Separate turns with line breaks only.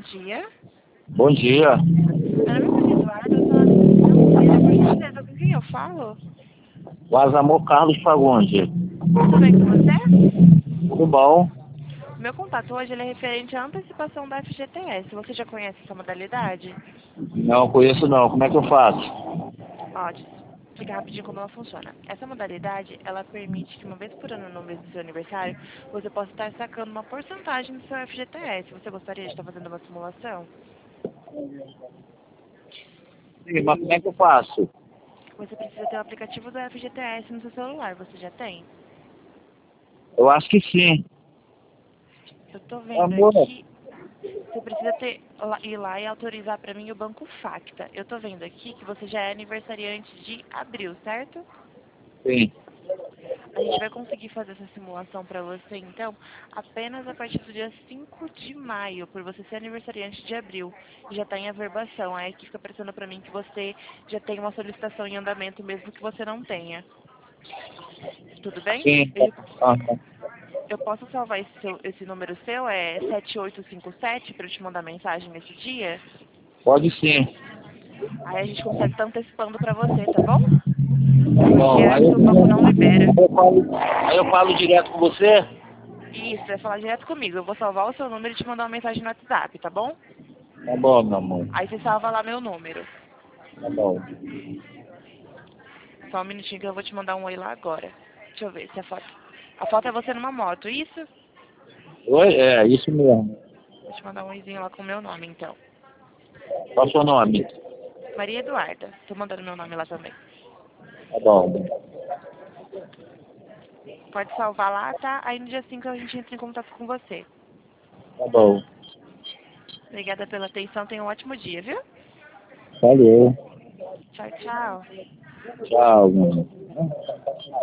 dia.
Bom dia.
Meu nome é Eduardo, eu tô na por gentileza, com quem eu falo?
O Azamor Carlos Fagundes.
Tudo bem com você?
Tudo bom?
Meu contato hoje ele é referente à antecipação da FGTS. Você já conhece essa modalidade?
Não conheço não. Como é que eu faço?
Ó, deixa eu explicar rapidinho como ela funciona. Essa modalidade, ela permite que uma vez por ano, no mês do seu aniversário, você possa estar sacando uma porcentagem do seu FGTS. Você gostaria de estar fazendo uma simulação?
Sim, mas como é que eu faço?
Você precisa ter o aplicativo do FGTS no seu celular. Você já tem?
Eu acho que sim.
Eu tô vendo
Amor,
aqui. Você precisa ir lá e autorizar para mim o Banco Facta. Eu tô vendo aqui que você já é aniversariante de abril, certo?
sim.
A gente vai conseguir fazer essa simulação para você, então, apenas a partir do dia 5 de maio, por você ser aniversariante de abril. E já está em averbação. Aí que fica parecendo para mim que você já tem uma solicitação em andamento, mesmo que você não tenha. Tudo bem?
Sim. Aham.
Eu posso salvar esse número seu, é 7857, para eu te mandar mensagem nesse dia?
Pode sim.
Aí a gente consegue estar antecipando para você, tá bom?
Tá
Porque
bom.
antes o banco não libera.
Aí eu falo direto com você?
Isso, vai falar direto comigo. Eu vou salvar o seu número e te mandar uma mensagem no WhatsApp, tá bom?
Tá bom, meu amor.
Aí você salva lá meu número.
Tá bom.
Só um minutinho que eu vou te mandar um oi lá agora. Deixa eu ver se a foto... A foto é você numa moto, isso?
Oi? É, isso mesmo.
Vou te mandar um oizinho lá com o meu nome, então.
Qual é o seu nome?
Maria Eduarda. Tô mandando meu nome lá também.
Tá bom.
Pode salvar lá, tá? Aí no dia 5 a gente entra em contato com você.
Tá bom.
Obrigada pela atenção. Tenha um ótimo dia, viu?
Valeu.
Tchau, tchau.
Tchau, mano.